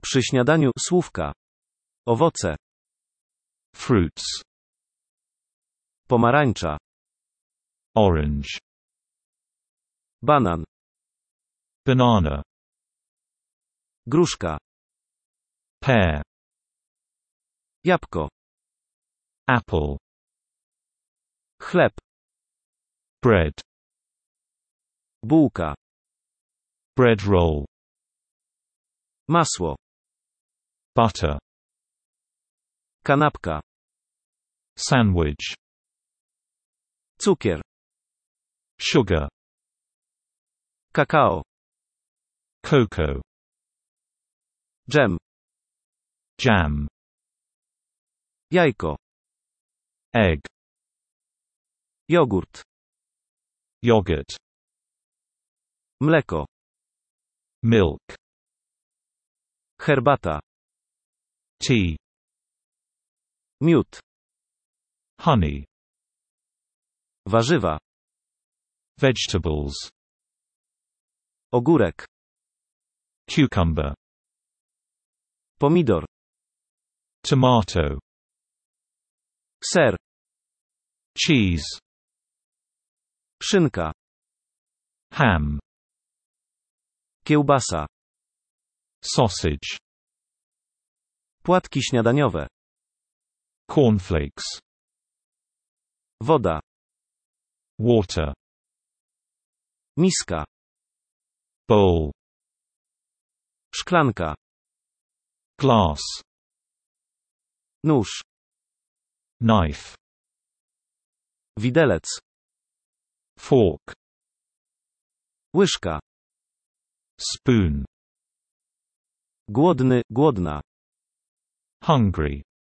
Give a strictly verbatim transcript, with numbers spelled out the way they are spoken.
Przy śniadaniu słówka. Owoce. Fruits. Pomarańcza. Orange. Banan. Banana. Gruszka. Pear. Jabłko. Apple. Chleb. Bread. Bułka. Bread roll. Masło. Butter. Kanapka. Sandwich. Cukier. Sugar. Kakao. Cocoa. Dżem. Jam. Jajko. Egg. Jogurt. Yogurt. Mleko. Milk. Herbata. Tea. Miód. Honey. Warzywa. Vegetables. Ogórek. Cucumber. Pomidor. Tomato. Ser. Cheese. Szynka. Ham. Kiełbasa. Sausage. Płatki śniadaniowe. Cornflakes. Woda. Water. Miska. Bowl. Szklanka. Glass. Nóż. Knife. Widelec. Fork. Łyżka. Spoon. Głodny, głodna. Hungry.